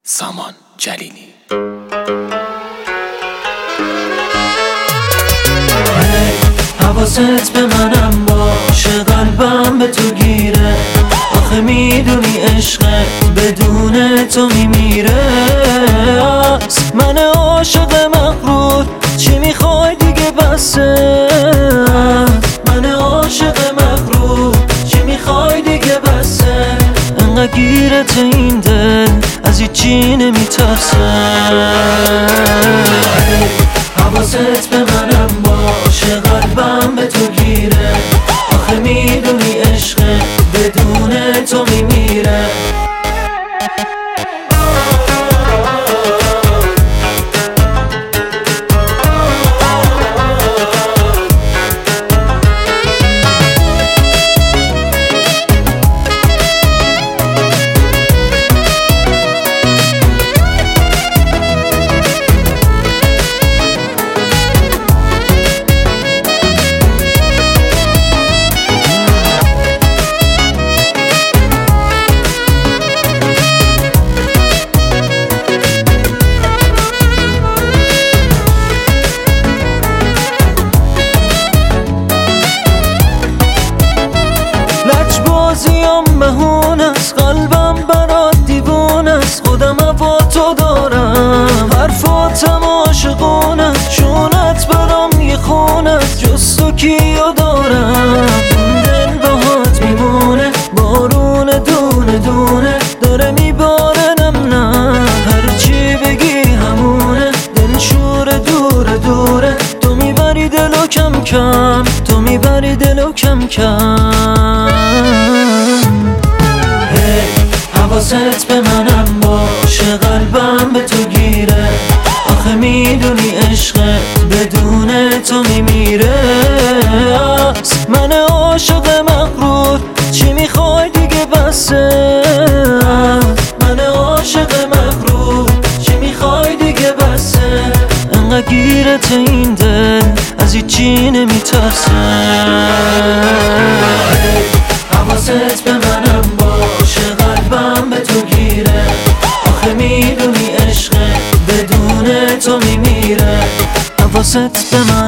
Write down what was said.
سامان جلیلی. حواست به منم باشه، قلبم به تو گیره. آخه میدونی عشقت بدون تو میمیره. من عاشق مغرور، چی میخوای دیگه بسه. من عاشق مغرور، چی میخوای دیگه بسه. انقدر گیرت این دل از هیچی نمیترسه. حواست به منم باشه، قلبم به تو گیره. آخه میدونی عشقت بدون تو میمیره. بازیم مهون است، قلبم برات دیوون است. خودم با تو دارم، حرفاتم عاشقون است. شونت برام یه خون است، جز تو کیو دارم. دل باهات میمونه، بارون دونه دونه داره میباره. نه هرچی بگی همونه، دل شور دوره دوره. تو میبری دلو کم کم، تو میبری دلو کم کم. حواست به منم باشه، قلبم به تو گیره. آخه میدونی عشقت بدون تو میمیره. من عاشق مغرور، چی میخوای دیگه بسه. من عاشق مغرور، چی میخوای دیگه بسه. انقدر گیرت این دل از هیچی نمیترسه. حواست به منم باشه، قلبم به تو گیره. آخه میدونی عشقت بدون تو میمیره. حواست به